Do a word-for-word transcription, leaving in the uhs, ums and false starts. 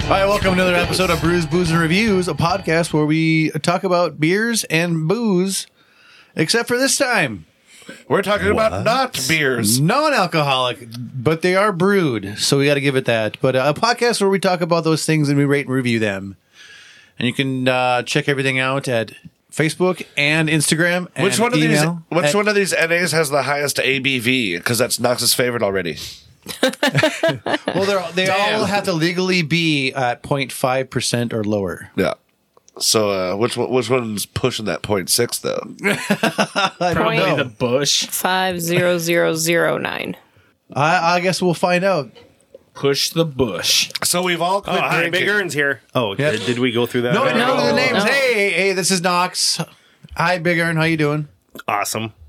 All right, welcome to another episode of Brews, Booze, and Reviews, a podcast where we talk about beers and booze, except for this time. We're talking What? about not beers. Non-alcoholic, but they are brewed, so we got to give it that. But uh, a podcast where we talk about those things and we rate and review them. And you can uh, check everything out at Facebook and Instagram. And Which one of these? email Which at- one of these N As has the highest A B V? Because that's Knox's favorite already. Well, they're, they Damn. all have to legally be at zero point five percent or lower. Yeah. So uh, which one, which one's pushing that point six though? I don't Probably know. the Bush. Five zero zero zero nine. I, I guess we'll find out. Push the Bush. So we've all Oh, quit hi, drinking. Big Earn's here. Oh, Yep. did, did we go through that? No, we didn't No, go to the names. no. Hey, hey, this is Knox. Hi, Big Earn. How you doing? Awesome.